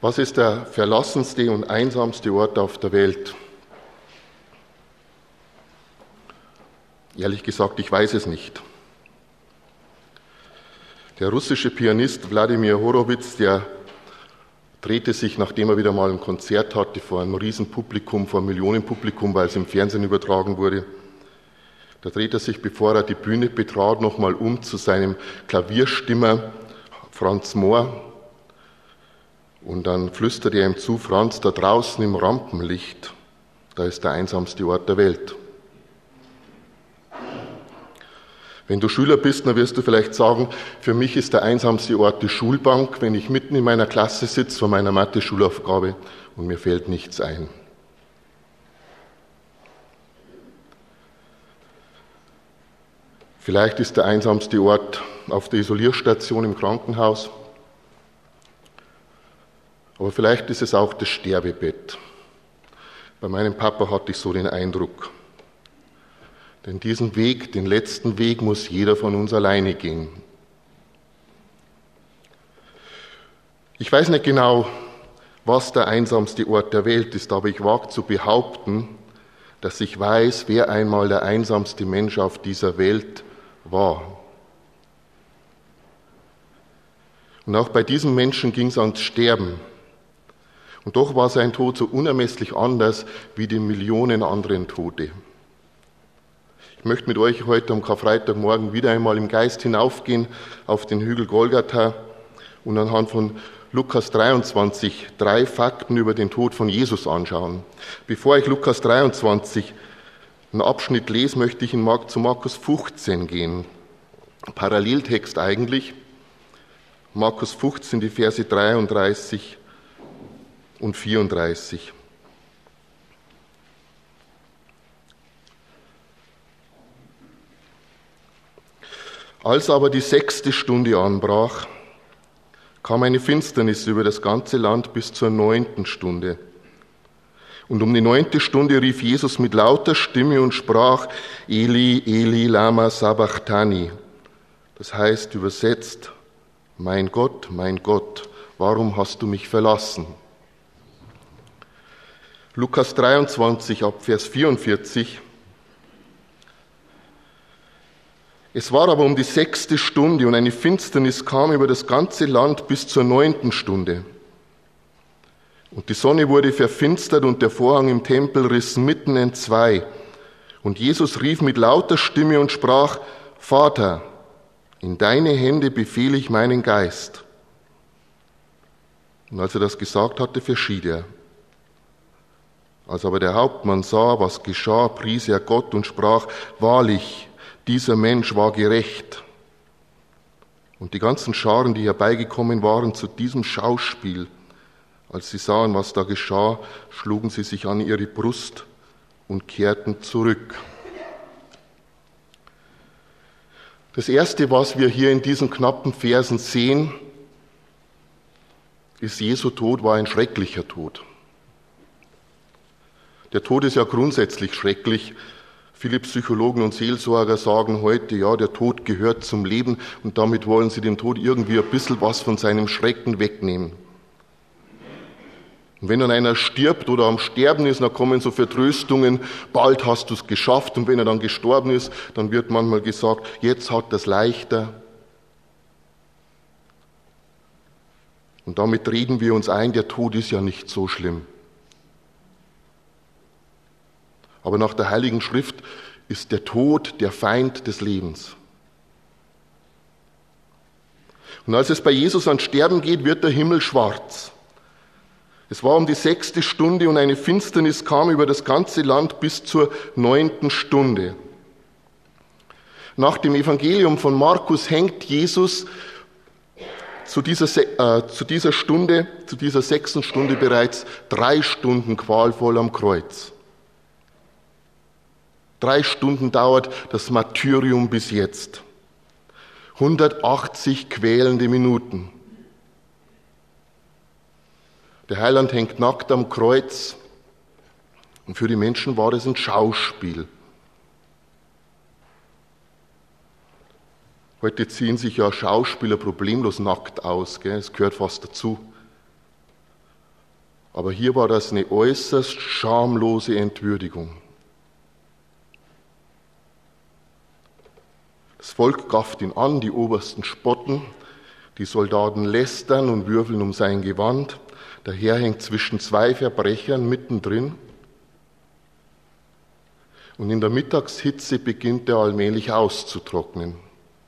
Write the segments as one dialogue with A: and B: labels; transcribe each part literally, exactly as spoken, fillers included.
A: Was ist der verlassenste und einsamste Ort auf der Welt? Ehrlich gesagt, ich weiß es nicht. Der russische Pianist Wladimir Horowitz, der drehte sich, nachdem er wieder mal ein Konzert hatte, vor einem Riesenpublikum, vor einem Millionenpublikum, weil es im Fernsehen übertragen wurde, da drehte er sich, bevor er die Bühne betrat, nochmal um zu seinem Klavierstimmer Franz Mohr. Und dann flüsterte er ihm zu: Franz, da draußen im Rampenlicht, da ist der einsamste Ort der Welt. Wenn du Schüler bist, dann wirst du vielleicht sagen, für mich ist der einsamste Ort die Schulbank, wenn ich mitten in meiner Klasse sitze vor meiner Mathe-Schulaufgabe und mir fällt nichts ein. Vielleicht ist der einsamste Ort auf der Isolierstation im Krankenhaus, aber vielleicht ist es auch das Sterbebett. Bei meinem Papa hatte ich so den Eindruck. Denn diesen Weg, den letzten Weg, muss jeder von uns alleine gehen. Ich weiß nicht genau, was der einsamste Ort der Welt ist, aber ich wage zu behaupten, dass ich weiß, wer einmal der einsamste Mensch auf dieser Welt war. Und auch bei diesem Menschen ging es ans Sterben. Und doch war sein Tod so unermesslich anders wie die Millionen anderen Tote. Ich möchte mit euch heute am Karfreitagmorgen wieder einmal im Geist hinaufgehen auf den Hügel Golgatha und anhand von Lukas dreiundzwanzig drei Fakten über den Tod von Jesus anschauen. Bevor ich Lukas dreiundzwanzig einen Abschnitt lese, möchte ich in Mark, zu Markus fünfzehn gehen. Paralleltext eigentlich. Markus fünfzehn, die Verse dreiunddreißig und vierunddreißig. Als aber die sechste Stunde anbrach, kam eine Finsternis über das ganze Land bis zur neunten Stunde. Und um die neunte Stunde rief Jesus mit lauter Stimme und sprach: Eli, Eli, lama sabachthani. Das heißt übersetzt: Mein Gott, mein Gott, warum hast du mich verlassen? Lukas dreiundzwanzig, ab Vers vierundvierzig. Es war aber um die sechste Stunde und eine Finsternis kam über das ganze Land bis zur neunten Stunde. Und die Sonne wurde verfinstert und der Vorhang im Tempel riss mitten entzwei. Und Jesus rief mit lauter Stimme und sprach: Vater, in deine Hände befehle ich meinen Geist. Und als er das gesagt hatte, verschied er. Als aber der Hauptmann sah, was geschah, pries er Gott und sprach: Wahrlich, dieser Mensch war gerecht. Und die ganzen Scharen, die herbeigekommen waren zu diesem Schauspiel, als sie sahen, was da geschah, schlugen sie sich an ihre Brust und kehrten zurück. Das Erste, was wir hier in diesen knappen Versen sehen, ist: Jesu Tod war ein schrecklicher Tod. Der Tod ist ja grundsätzlich schrecklich. Viele Psychologen und Seelsorger sagen heute, ja, der Tod gehört zum Leben, und damit wollen sie dem Tod irgendwie ein bisschen was von seinem Schrecken wegnehmen. Und wenn dann einer stirbt oder am Sterben ist, dann kommen so Vertröstungen: Bald hast du es geschafft. Und wenn er dann gestorben ist, dann wird manchmal gesagt: Jetzt hat er es leichter. Und damit reden wir uns ein, der Tod ist ja nicht so schlimm. Aber nach der Heiligen Schrift ist der Tod der Feind des Lebens. Und als es bei Jesus ans Sterben geht, wird der Himmel schwarz. Es war um die sechste Stunde und eine Finsternis kam über das ganze Land bis zur neunten Stunde. Nach dem Evangelium von Markus hängt Jesus zu dieser, äh, zu dieser Stunde, zu dieser sechsten Stunde bereits drei Stunden qualvoll am Kreuz. Drei Stunden dauert das Martyrium bis jetzt. hundertachtzig quälende Minuten. Der Heiland hängt nackt am Kreuz und für die Menschen war es ein Schauspiel. Heute ziehen sich ja Schauspieler problemlos nackt aus, gell? Es gehört fast dazu. Aber hier war das eine äußerst schamlose Entwürdigung. Das Volk gafft ihn an, die Obersten spotten, die Soldaten lästern und würfeln um sein Gewand. Der Herr hängt zwischen zwei Verbrechern mittendrin. Und in der Mittagshitze beginnt er allmählich auszutrocknen.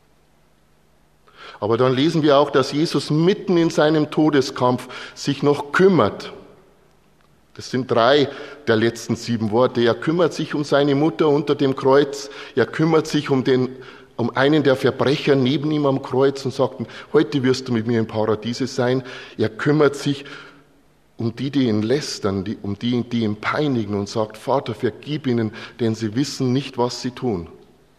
A: Aber dann lesen wir auch, dass Jesus mitten in seinem Todeskampf sich noch kümmert. Das sind drei der letzten sieben Worte. Er kümmert sich um seine Mutter unter dem Kreuz. Er kümmert sich um, den, um einen der Verbrecher neben ihm am Kreuz und sagt, heute wirst du mit mir im Paradiese sein. Er kümmert sich um die, die ihn lästern, die, um die, die ihn peinigen und sagt, Vater, vergib ihnen, denn sie wissen nicht, was sie tun.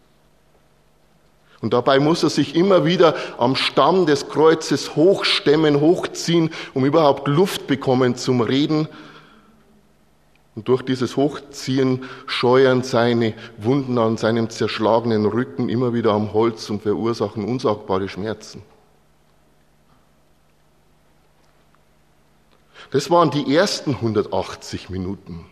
A: Und dabei muss er sich immer wieder am Stamm des Kreuzes hochstemmen, hochziehen, um überhaupt Luft bekommen zum Reden. Und durch dieses Hochziehen scheuern seine Wunden an seinem zerschlagenen Rücken immer wieder am Holz und verursachen unsagbare Schmerzen. Das waren die ersten hundertachtzig Minuten.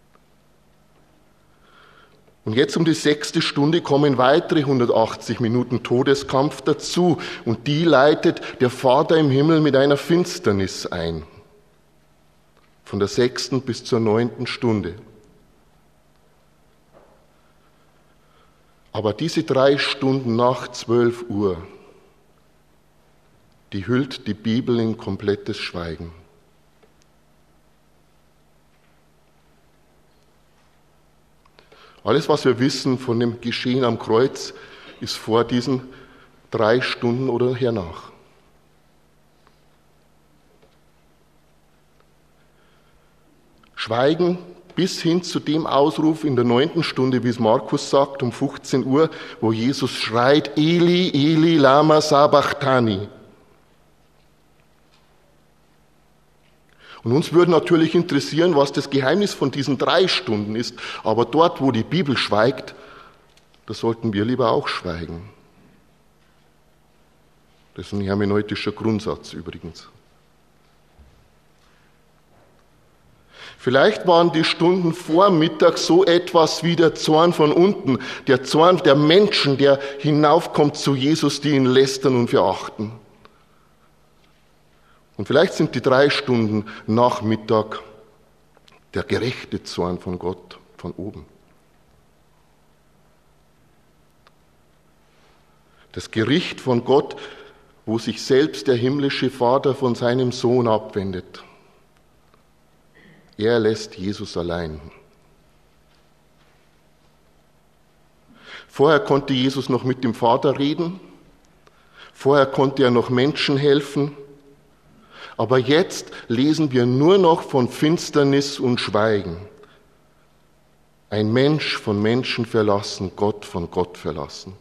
A: Und jetzt um die sechste Stunde kommen weitere hundertachtzig Minuten Todeskampf dazu. Und die leitet der Vater im Himmel mit einer Finsternis ein. Von der sechsten bis zur neunten Stunde. Aber diese drei Stunden nach zwölf Uhr, die hüllt die Bibel in komplettes Schweigen. Alles, was wir wissen von dem Geschehen am Kreuz, ist vor diesen drei Stunden oder hernach. Schweigen bis hin zu dem Ausruf in der neunten Stunde, wie es Markus sagt, um fünfzehn Uhr, wo Jesus schreit, Eli, Eli, lama sabachthani. Und uns würde natürlich interessieren, was das Geheimnis von diesen drei Stunden ist. Aber dort, wo die Bibel schweigt, da sollten wir lieber auch schweigen. Das ist ein hermeneutischer Grundsatz übrigens. Vielleicht waren die Stunden vor Mittag so etwas wie der Zorn von unten, der Zorn der Menschen, der hinaufkommt zu Jesus, die ihn lästern und verachten. Und vielleicht sind die drei Stunden nach Mittag der gerechte Zorn von Gott von oben. Das Gericht von Gott, wo sich selbst der himmlische Vater von seinem Sohn abwendet. Er lässt Jesus allein. Vorher konnte Jesus noch mit dem Vater reden. Vorher konnte er noch Menschen helfen. Aber jetzt lesen wir nur noch von Finsternis und Schweigen. Ein Mensch von Menschen verlassen, Gott von Gott verlassen.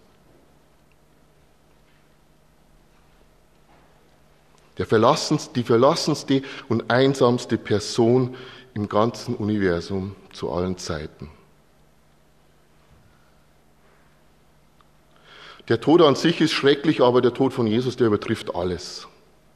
A: Der verlassenste, die verlassenste und einsamste Person im ganzen Universum zu allen Zeiten. Der Tod an sich ist schrecklich, aber der Tod von Jesus, der übertrifft alles.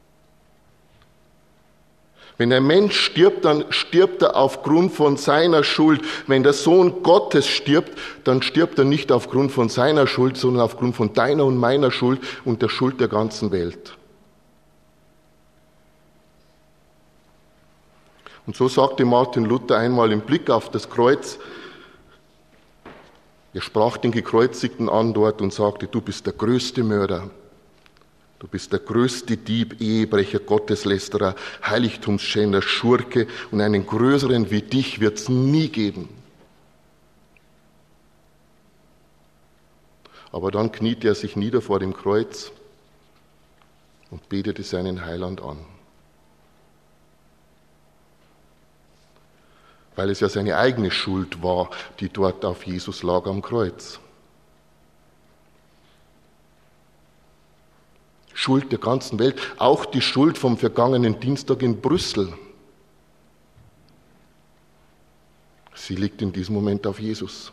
A: Wenn ein Mensch stirbt, dann stirbt er aufgrund von seiner Schuld. Wenn der Sohn Gottes stirbt, dann stirbt er nicht aufgrund von seiner Schuld, sondern aufgrund von deiner und meiner Schuld und der Schuld der ganzen Welt. Und so sagte Martin Luther einmal im Blick auf das Kreuz, er sprach den Gekreuzigten an dort und sagte, du bist der größte Mörder. Du bist der größte Dieb, Ehebrecher, Gotteslästerer, Heiligtumsschänder, Schurke und einen größeren wie dich wird es nie geben. Aber dann kniete er sich nieder vor dem Kreuz und betete seinen Heiland an. Weil es ja seine eigene Schuld war, die dort auf Jesus lag am Kreuz. Schuld der ganzen Welt, auch die Schuld vom vergangenen Dienstag in Brüssel. Sie liegt in diesem Moment auf Jesus.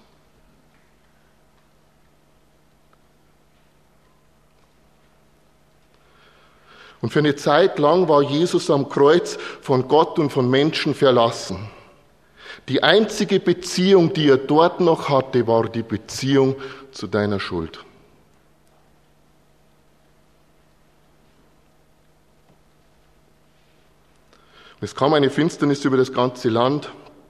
A: Und für eine Zeit lang war Jesus am Kreuz von Gott und von Menschen verlassen. Die einzige Beziehung, die er dort noch hatte, war die Beziehung zu deiner Schuld. Es kam eine Finsternis über das ganze Land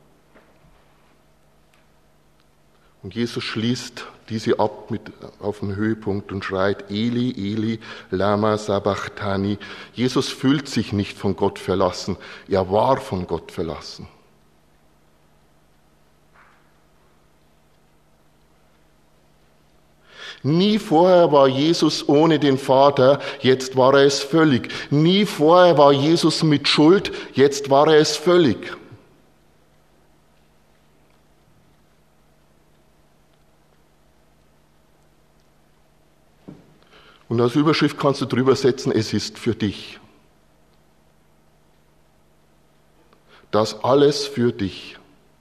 A: und Jesus schließt diese ab mit, auf dem Höhepunkt und schreit, Eli, Eli, lama sabachthani. Jesus fühlt sich nicht von Gott verlassen, er war von Gott verlassen. Nie vorher war Jesus ohne den Vater, jetzt war er es völlig. Nie vorher war Jesus mit Schuld, jetzt war er es völlig. Und als Überschrift kannst du drüber setzen, es ist für dich. Das alles für dich.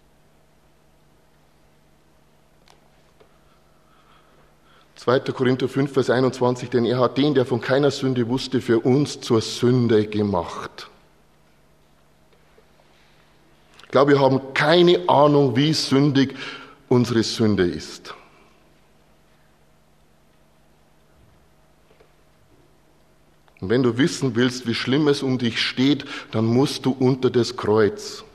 A: zweiter Korinther fünf, Vers einundzwanzig, denn er hat den, der von keiner Sünde wusste, für uns zur Sünde gemacht. Ich glaube, wir haben keine Ahnung, wie sündig unsere Sünde ist. Und wenn du wissen willst, wie schlimm es um dich steht, dann musst du unter das Kreuz.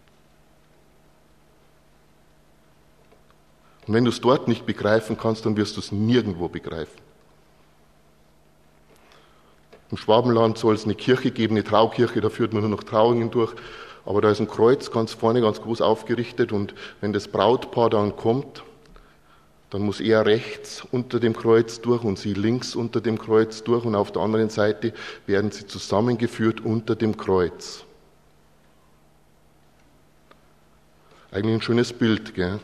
A: Und wenn du es dort nicht begreifen kannst, dann wirst du es nirgendwo begreifen. Im Schwabenland soll es eine Kirche geben, eine Traukirche, da führt man nur noch Trauungen durch. Aber da ist ein Kreuz ganz vorne, ganz groß aufgerichtet. Und wenn das Brautpaar dann kommt, dann muss er rechts unter dem Kreuz durch und sie links unter dem Kreuz durch. Und auf der anderen Seite werden sie zusammengeführt unter dem Kreuz. Eigentlich ein schönes Bild, gell?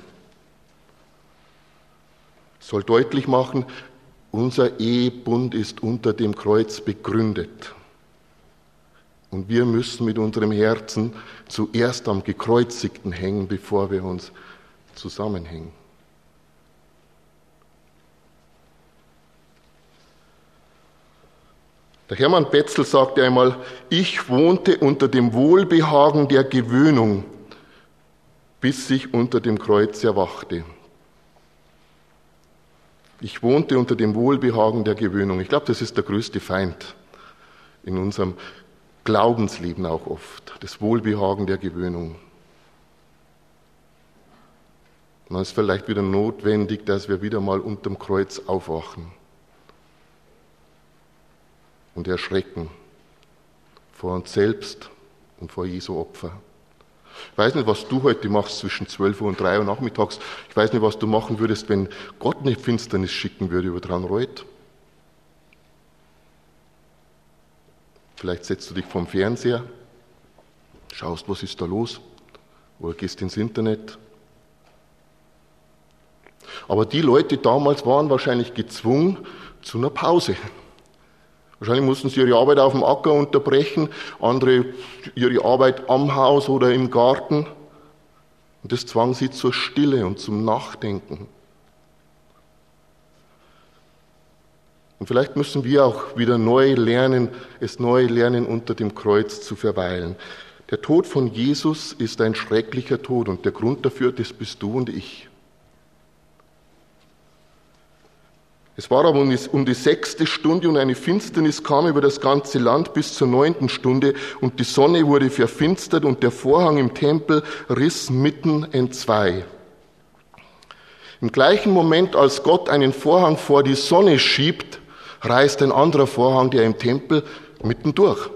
A: Soll deutlich machen, unser Ehebund ist unter dem Kreuz begründet. Und wir müssen mit unserem Herzen zuerst am Gekreuzigten hängen, bevor wir uns zusammenhängen. Der Hermann Betzel sagte einmal, ich wohnte unter dem Wohlbehagen der Gewöhnung, bis ich unter dem Kreuz erwachte. Ich wohnte unter dem Wohlbehagen der Gewöhnung. Ich glaube, das ist der größte Feind in unserem Glaubensleben auch oft. Das Wohlbehagen der Gewöhnung. Und dann ist vielleicht wieder notwendig, dass wir wieder mal unterm Kreuz aufwachen und erschrecken vor uns selbst und vor Jesu Opfer. Ich weiß nicht, was du heute machst zwischen zwölf Uhr und drei Uhr nachmittags. Ich weiß nicht, was du machen würdest, wenn Gott eine Finsternis schicken würde über Dranreuth. Vielleicht setzt du dich vorm Fernseher, schaust, was ist da los, oder gehst ins Internet. Aber die Leute damals waren wahrscheinlich gezwungen zu einer Pause. Wahrscheinlich mussten sie ihre Arbeit auf dem Acker unterbrechen, andere ihre Arbeit am Haus oder im Garten. Und das zwang sie zur Stille und zum Nachdenken. Und vielleicht müssen wir auch wieder neu lernen, es neu lernen, unter dem Kreuz zu verweilen. Der Tod von Jesus ist ein schrecklicher Tod und der Grund dafür, das bist du und ich. Es war aber um die sechste Stunde und eine Finsternis kam über das ganze Land bis zur neunten Stunde und die Sonne wurde verfinstert und der Vorhang im Tempel riss mitten entzwei. Im gleichen Moment, als Gott einen Vorhang vor die Sonne schiebt, reißt ein anderer Vorhang, der im Tempel, mitten durch.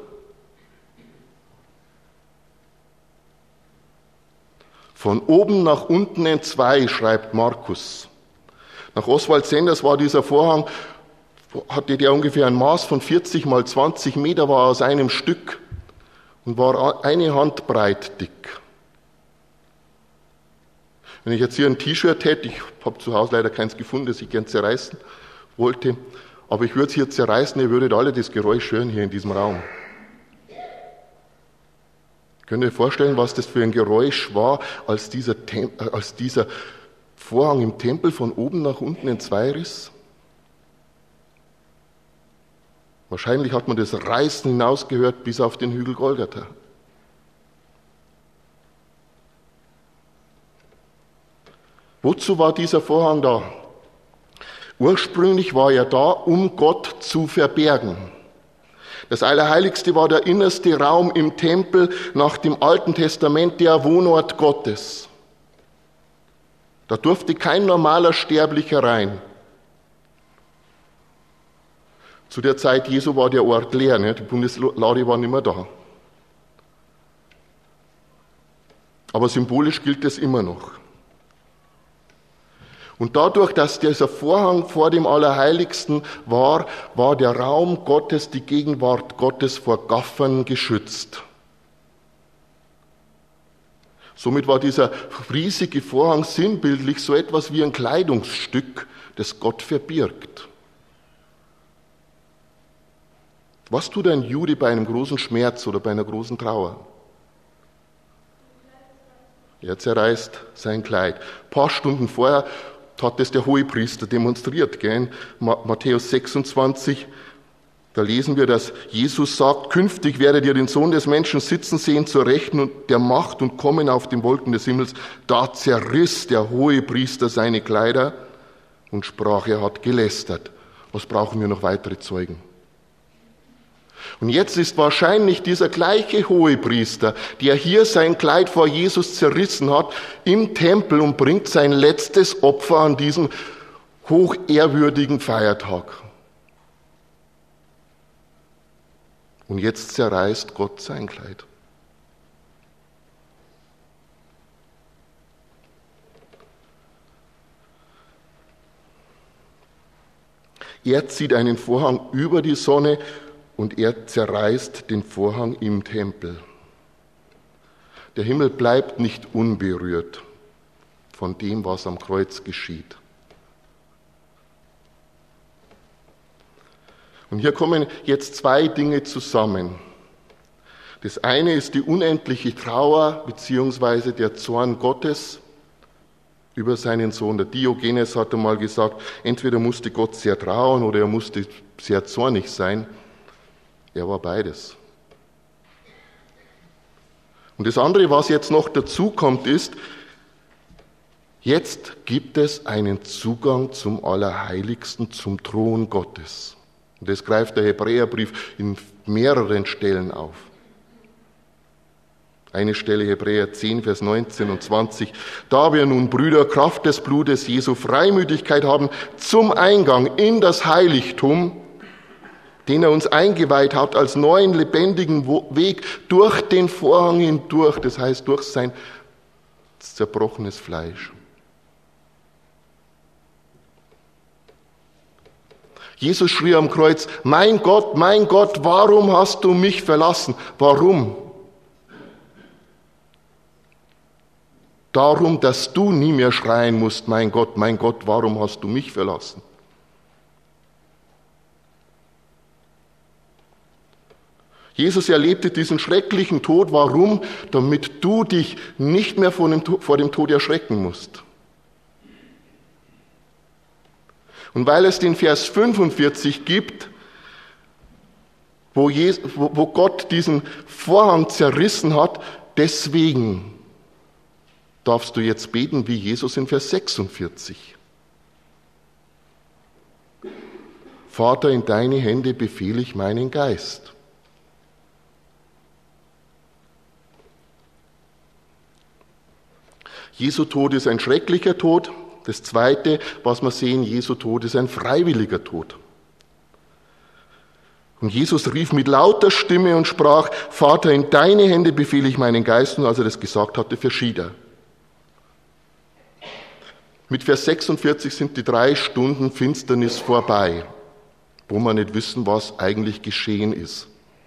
A: Von oben nach unten entzwei, schreibt Markus. Nach Oswald Sanders war dieser Vorhang, hatte der ungefähr ein Maß von vierzig mal zwanzig Meter, war aus einem Stück und war eine Handbreit dick. Wenn ich jetzt hier ein T-Shirt hätte, ich habe zu Hause leider keins gefunden, das ich gern zerreißen wollte, aber ich würde es hier zerreißen, ihr würdet alle das Geräusch hören hier in diesem Raum. Könnt ihr euch vorstellen, was das für ein Geräusch war, als dieser, Tem- als dieser Vorhang im Tempel von oben nach unten entzwei riss? Wahrscheinlich hat man das Reißen hinausgehört bis auf den Hügel Golgatha. Wozu war dieser Vorhang da? Ursprünglich war er da, um Gott zu verbergen. Das Allerheiligste war der innerste Raum im Tempel nach dem Alten Testament, der Wohnort Gottes. Da durfte kein normaler Sterblicher rein. Zu der Zeit Jesu war der Ort leer, ne? Die Bundeslade war nicht mehr da. Aber symbolisch gilt es immer noch. Und dadurch, dass dieser Vorhang vor dem Allerheiligsten war, war der Raum Gottes, die Gegenwart Gottes vor Gaffern geschützt. Somit war dieser riesige Vorhang sinnbildlich so etwas wie ein Kleidungsstück, das Gott verbirgt. Was tut ein Jude bei einem großen Schmerz oder bei einer großen Trauer? Er zerreißt sein Kleid. Ein paar Stunden vorher hat das der Hohepriester demonstriert. Gell? In Matthäus sechsundzwanzig, da lesen wir, dass Jesus sagt, künftig werdet ihr den Sohn des Menschen sitzen sehen zur Rechten und der Macht und kommen auf den Wolken des Himmels. Da zerriss der Hohepriester seine Kleider und sprach, er hat gelästert. Was brauchen wir noch weitere Zeugen? Und jetzt ist wahrscheinlich dieser gleiche Hohepriester, der hier sein Kleid vor Jesus zerrissen hat, im Tempel und bringt sein letztes Opfer an diesem hochehrwürdigen Feiertag. Und jetzt zerreißt Gott sein Kleid. Er zieht einen Vorhang über die Sonne und er zerreißt den Vorhang im Tempel. Der Himmel bleibt nicht unberührt von dem, was am Kreuz geschieht. Und hier kommen jetzt zwei Dinge zusammen. Das eine ist die unendliche Trauer bzw. der Zorn Gottes über seinen Sohn. Der Diogenes hatte mal gesagt, entweder musste Gott sehr trauern oder er musste sehr zornig sein. Er war beides. Und das andere, was jetzt noch dazu kommt, ist, jetzt gibt es einen Zugang zum Allerheiligsten, zum Thron Gottes. Und das greift der Hebräerbrief in mehreren Stellen auf. Eine Stelle Hebräer zehn, Vers neunzehn und zwanzig. Da wir nun, Brüder, Kraft des Blutes Jesu Freimütigkeit haben zum Eingang in das Heiligtum, den er uns eingeweiht hat als neuen lebendigen Weg durch den Vorhang hindurch, das heißt durch sein zerbrochenes Fleisch. Jesus schrie am Kreuz, mein Gott, mein Gott, warum hast du mich verlassen? Warum? Darum, dass du nie mehr schreien musst, mein Gott, mein Gott, warum hast du mich verlassen? Jesus erlebte diesen schrecklichen Tod. Warum? Damit du dich nicht mehr vor dem, vor dem Tod erschrecken musst. Und weil es den Vers fünfundvierzig gibt, wo, Jesus, wo, wo Gott diesen Vorhang zerrissen hat, deswegen darfst du jetzt beten wie Jesus in Vers sechsundvierzig. Vater, in deine Hände befehle ich meinen Geist. Jesu Tod ist ein schrecklicher Tod. Das Zweite, was wir sehen, Jesu Tod ist ein freiwilliger Tod. Und Jesus rief mit lauter Stimme und sprach, Vater, in deine Hände befehle ich meinen Geist. Und als er das gesagt hatte, verschied er. Mit Vers sechsundvierzig sind die drei Stunden Finsternis vorbei, wo wir nicht wissen, was eigentlich geschehen ist.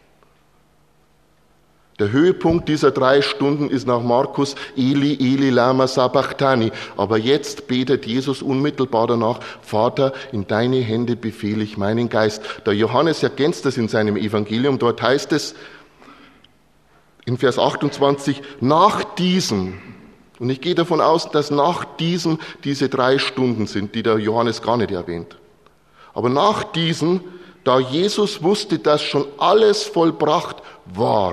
A: Der Höhepunkt dieser drei Stunden ist nach Markus Eli, Eli, lama sabachthani. Aber jetzt betet Jesus unmittelbar danach, Vater, in deine Hände befehle ich meinen Geist. Der Johannes ergänzt das in seinem Evangelium. Dort heißt es in Vers achtundzwanzig, nach diesem, und ich gehe davon aus, dass nach diesem diese drei Stunden sind, die der Johannes gar nicht erwähnt. Aber nach diesem da Jesus wusste, dass schon alles vollbracht war,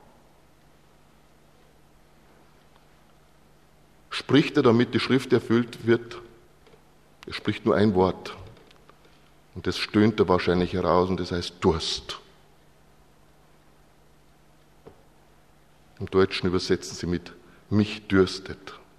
A: spricht er, damit die Schrift erfüllt wird. Er spricht nur ein Wort. Und das stöhnt er wahrscheinlich heraus und das heißt Durst. Im Deutschen übersetzen sie mit mich dürstet.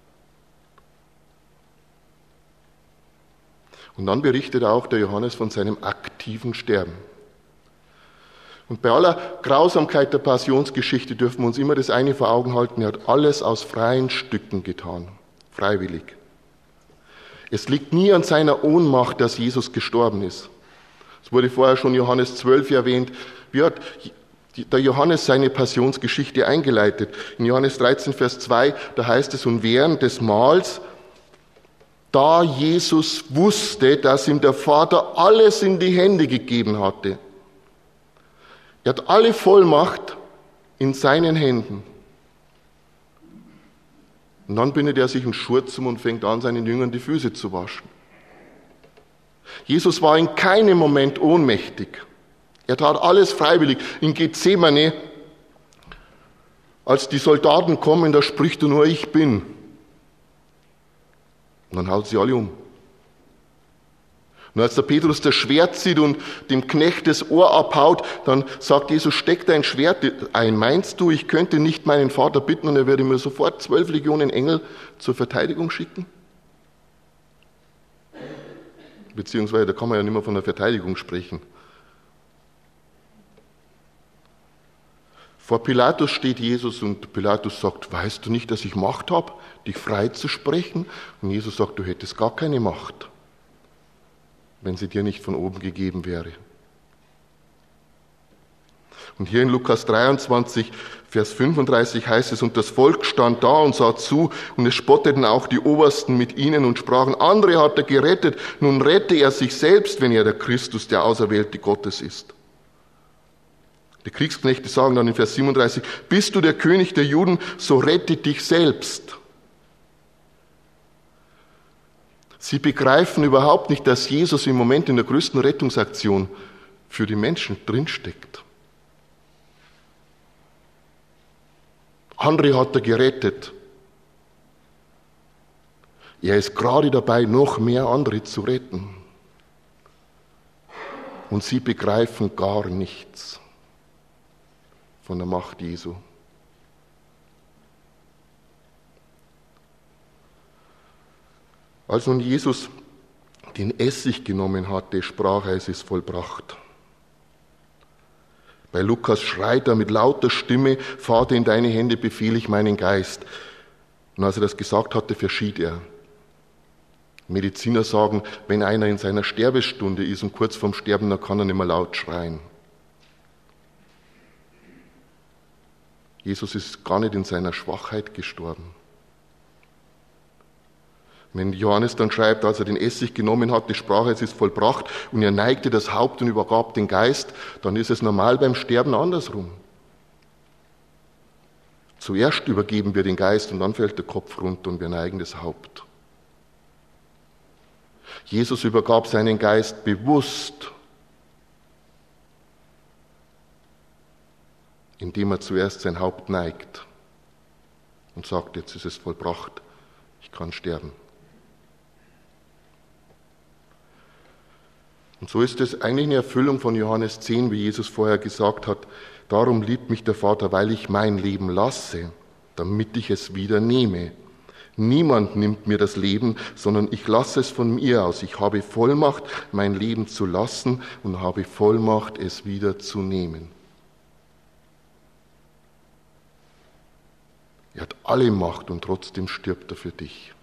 A: Und dann berichtet auch der Johannes von seinem aktiven Sterben. Und bei aller Grausamkeit der Passionsgeschichte dürfen wir uns immer das eine vor Augen halten, er hat alles aus freien Stücken getan, freiwillig. Es liegt nie an seiner Ohnmacht, dass Jesus gestorben ist. Es wurde vorher schon Johannes zwölf erwähnt. Wie hat der Johannes seine Passionsgeschichte eingeleitet? In Johannes dreizehn, Vers zwei, da heißt es, und während des Mahls, da Jesus wusste, dass ihm der Vater alles in die Hände gegeben hatte. Er hat alle Vollmacht in seinen Händen. Und dann bindet er sich einen Schurz um und fängt an, seinen Jüngern die Füße zu waschen. Jesus war in keinem Moment ohnmächtig. Er tat alles freiwillig. In Gethsemane, als die Soldaten kommen, da spricht er nur, ich bin. Und dann haut sie alle um. Und als der Petrus das Schwert zieht und dem Knecht das Ohr abhaut, dann sagt Jesus, steck dein Schwert ein. Meinst du, ich könnte nicht meinen Vater bitten und er würde mir sofort zwölf Legionen Engel zur Verteidigung schicken? Beziehungsweise, da kann man ja nicht mehr von der Verteidigung sprechen. Vor Pilatus steht Jesus und Pilatus sagt, weißt du nicht, dass ich Macht habe, dich frei zu sprechen? Und Jesus sagt, du hättest gar keine Macht, wenn sie dir nicht von oben gegeben wäre. Und hier in Lukas dreiundzwanzig, Vers fünfunddreißig heißt es, und das Volk stand da und sah zu, und es spotteten auch die Obersten mit ihnen und sprachen, andere hat er gerettet, nun rette er sich selbst, wenn er der Christus, der Auserwählte Gottes ist. Die Kriegsknechte sagen dann in Vers siebenunddreißig, bist du der König der Juden, so rette dich selbst. Sie begreifen überhaupt nicht, dass Jesus im Moment in der größten Rettungsaktion für die Menschen drinsteckt. Andere hat er gerettet. Er ist gerade dabei, noch mehr andere zu retten. Und sie begreifen gar nichts von der Macht Jesu. Als nun Jesus den Essig genommen hatte, sprach er, es ist vollbracht. Bei Lukas schreit er mit lauter Stimme, Vater, in deine Hände befehle ich meinen Geist. Und als er das gesagt hatte, verschied er. Mediziner sagen, wenn einer in seiner Sterbestunde ist und kurz vorm Sterben, dann kann er nicht mehr laut schreien. Jesus ist gar nicht in seiner Schwachheit gestorben. Wenn Johannes dann schreibt, als er den Essig genommen hatte, sprach er, es ist vollbracht, und er neigte das Haupt und übergab den Geist, dann ist es normal beim Sterben andersrum. Zuerst übergeben wir den Geist und dann fällt der Kopf runter und wir neigen das Haupt. Jesus übergab seinen Geist bewusst, indem er zuerst sein Haupt neigt und sagt, jetzt ist es vollbracht, ich kann sterben. Und so ist es eigentlich eine Erfüllung von Johannes zehn, wie Jesus vorher gesagt hat, darum liebt mich der Vater, weil ich mein Leben lasse, damit ich es wieder nehme. Niemand nimmt mir das Leben, sondern ich lasse es von mir aus. Ich habe Vollmacht, mein Leben zu lassen und habe Vollmacht, es wieder zu nehmen. Er hat alle Macht und trotzdem stirbt er für dich.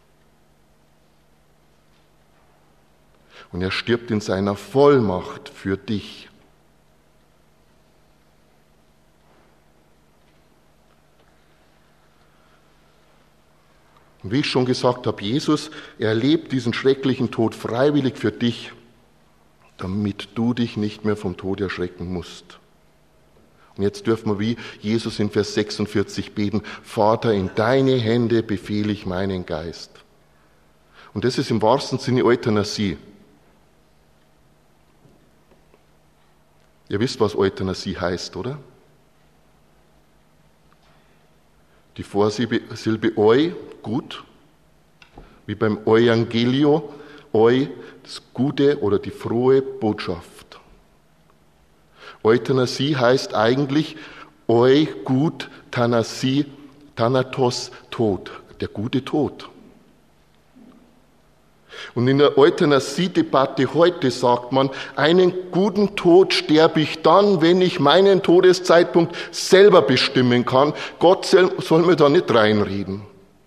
A: Und er stirbt in seiner Vollmacht für dich. Und wie ich schon gesagt habe, Jesus erlebt diesen schrecklichen Tod freiwillig für dich, damit du dich nicht mehr vom Tod erschrecken musst. Und jetzt dürfen wir wie Jesus in Vers sechsundvierzig beten, Vater, in deine Hände befehle ich meinen Geist. Und das ist im wahrsten Sinne Euthanasie. Ihr wisst, was Euthanasie heißt, oder? Die Vorsilbe eu, gut, wie beim Euangelio, eu, das Gute oder die frohe Botschaft. Euthanasie heißt eigentlich eu, gut, Thanasie, Thanatos, Tod, der gute Tod. Und in der Euthanasie-Debatte heute sagt man, einen guten Tod sterbe ich dann, wenn ich meinen Todeszeitpunkt selber bestimmen kann. Gott soll mir da nicht reinreden.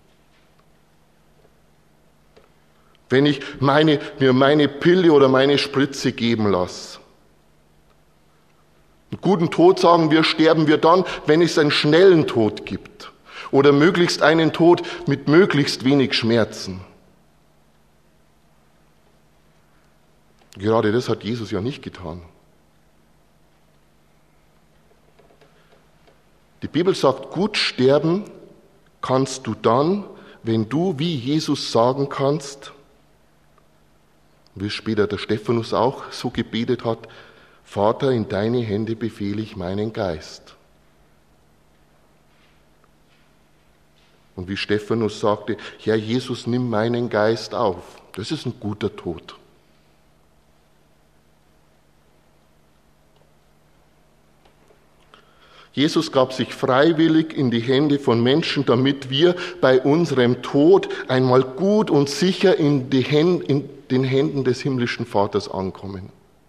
A: Wenn ich meine, mir meine Pille oder meine Spritze geben lasse. Einen guten Tod, sagen wir, sterben wir dann, wenn es einen schnellen Tod gibt. Oder möglichst einen Tod mit möglichst wenig Schmerzen. Gerade das hat Jesus ja nicht getan. Die Bibel sagt, gut sterben kannst du dann, wenn du wie Jesus sagen kannst, wie später der Stephanus auch so gebetet hat, Vater, in deine Hände befehle ich meinen Geist. Und wie Stephanus sagte, Herr Jesus, nimm meinen Geist auf. Das ist ein guter Tod. Jesus gab sich freiwillig in die Hände von Menschen, damit wir bei unserem Tod einmal gut und sicher in, die Hände, in den Händen des himmlischen Vaters ankommen.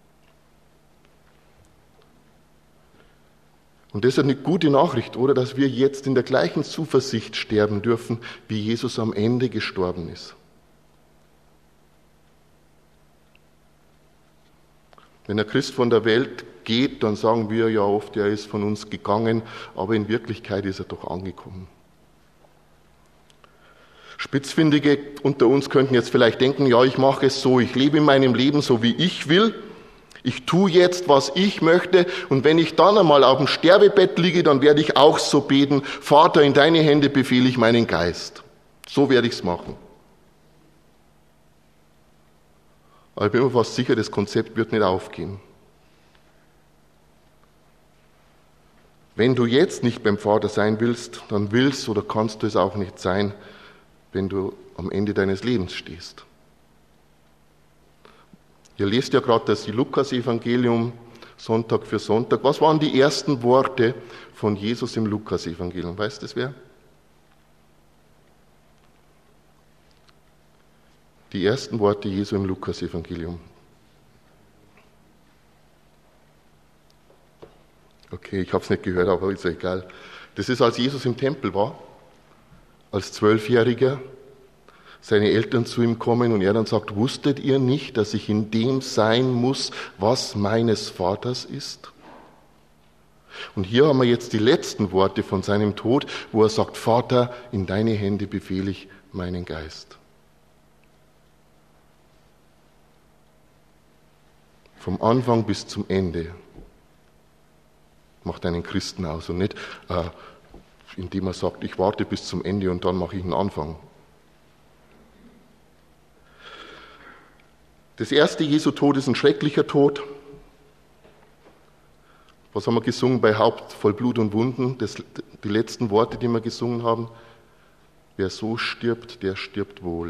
A: Und das ist eine gute Nachricht, oder? Dass wir jetzt in der gleichen Zuversicht sterben dürfen, wie Jesus am Ende gestorben ist. Wenn ein Christ von der Welt geht, dann sagen wir ja oft, er ist von uns gegangen, aber in Wirklichkeit ist er doch angekommen. Spitzfindige unter uns könnten jetzt vielleicht denken, ja, ich mache es so, ich lebe in meinem Leben so, wie ich will, ich tue jetzt, was ich möchte, und wenn ich dann einmal auf dem Sterbebett liege, dann werde ich auch so beten, Vater, in deine Hände befehle ich meinen Geist. So werde ich es machen. Aber ich bin mir fast sicher, das Konzept wird nicht aufgehen. Wenn du jetzt nicht beim Vater sein willst, dann willst oder kannst du es auch nicht sein, wenn du am Ende deines Lebens stehst. Ihr lest ja gerade das Lukas-Evangelium Sonntag für Sonntag. Was waren die ersten Worte von Jesus im Lukas-Evangelium? Weiß das wer? Die ersten Worte Jesu im Lukas-Evangelium. Okay, ich habe es nicht gehört, aber ist ja egal. Das ist, als Jesus im Tempel war, als Zwölfjähriger, seine Eltern zu ihm kommen und er dann sagt, wusstet ihr nicht, dass ich in dem sein muss, was meines Vaters ist? Und hier haben wir jetzt die letzten Worte von seinem Tod, wo er sagt, Vater, in deine Hände befehle ich meinen Geist. Vom Anfang bis zum Ende macht einen Christen aus und nicht, äh, indem er sagt, ich warte bis zum Ende und dann mache ich einen Anfang. Das erste Jesu Tod ist ein schrecklicher Tod. Was haben wir gesungen bei Haupt voll Blut und Wunden? Das, die letzten Worte, die wir gesungen haben. Wer so stirbt, der stirbt wohl.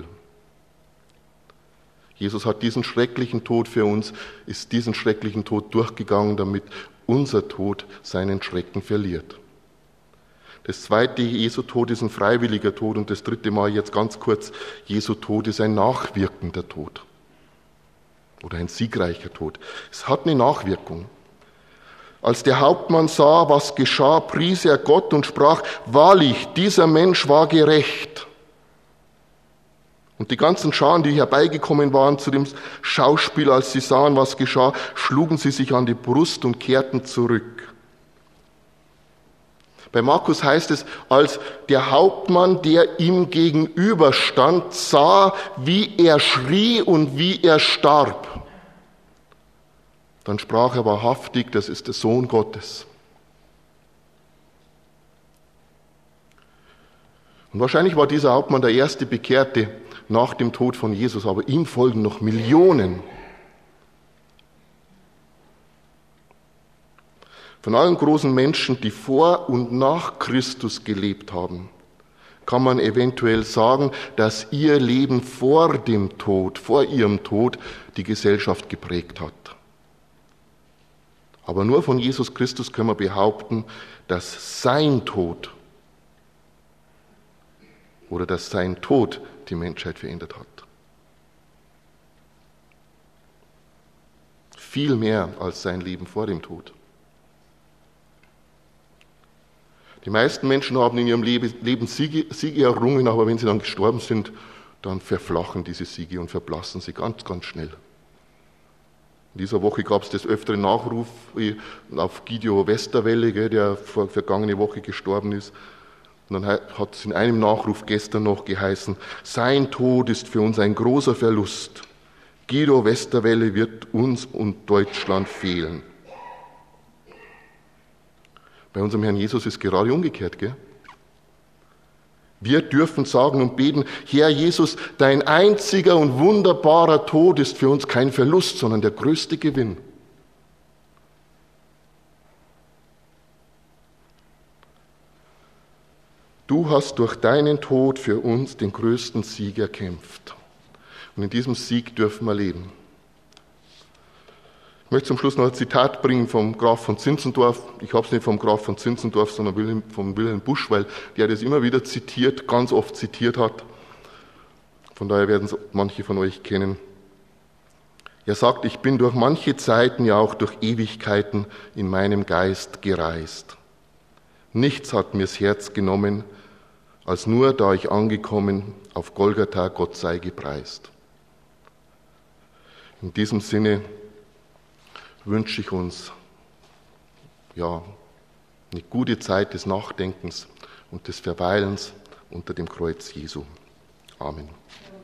A: Jesus hat diesen schrecklichen Tod für uns, ist diesen schrecklichen Tod durchgegangen, damit unser Tod seinen Schrecken verliert. Das zweite Jesu Tod ist ein freiwilliger Tod und das dritte Mal jetzt ganz kurz, Jesu Tod ist ein nachwirkender Tod oder ein siegreicher Tod. Es hat eine Nachwirkung. Als der Hauptmann sah, was geschah, pries er Gott und sprach, wahrlich, dieser Mensch war gerecht. Und die ganzen Scharen, die herbeigekommen waren zu dem Schauspiel, als sie sahen, was geschah, schlugen sie sich an die Brust und kehrten zurück. Bei Markus heißt es, als der Hauptmann, der ihm gegenüberstand, sah, wie er schrie und wie er starb, dann sprach er wahrhaftig, das ist der Sohn Gottes. Und wahrscheinlich war dieser Hauptmann der erste Bekehrte nach dem Tod von Jesus, aber ihm folgen noch Millionen. Von allen großen Menschen, die vor und nach Christus gelebt haben, kann man eventuell sagen, dass ihr Leben vor dem Tod, vor ihrem Tod, die Gesellschaft geprägt hat. Aber nur von Jesus Christus können wir behaupten, dass sein Tod oder dass sein Tod die Menschheit verändert hat. Viel mehr als sein Leben vor dem Tod. Die meisten Menschen haben in ihrem Leben Siege, Siege errungen, aber wenn sie dann gestorben sind, dann verflachen diese Siege und verblassen sie ganz, ganz schnell. In dieser Woche gab es des Öfteren Nachruf auf Guido Westerwelle, der vor vergangene Woche gestorben ist. Und dann hat es in einem Nachruf gestern noch geheißen, sein Tod ist für uns ein großer Verlust. Guido Westerwelle wird uns und Deutschland fehlen. Bei unserem Herrn Jesus ist gerade umgekehrt, gell? Wir dürfen sagen und beten, Herr Jesus, dein einziger und wunderbarer Tod ist für uns kein Verlust, sondern der größte Gewinn. Du hast durch deinen Tod für uns den größten Sieg erkämpft. Und in diesem Sieg dürfen wir leben. Ich möchte zum Schluss noch ein Zitat bringen vom Graf von Zinzendorf. Ich habe es nicht vom Graf von Zinzendorf, sondern von Wilhelm Busch, weil der das immer wieder zitiert, ganz oft zitiert hat. Von daher werden es manche von euch kennen. Er sagt, ich bin durch manche Zeiten, ja auch durch Ewigkeiten in meinem Geist gereist. Nichts hat mir's Herz genommen, als nur, da ich angekommen, auf Golgatha, Gott sei gepreist. In diesem Sinne wünsche ich uns ja, eine gute Zeit des Nachdenkens und des Verweilens unter dem Kreuz Jesu. Amen.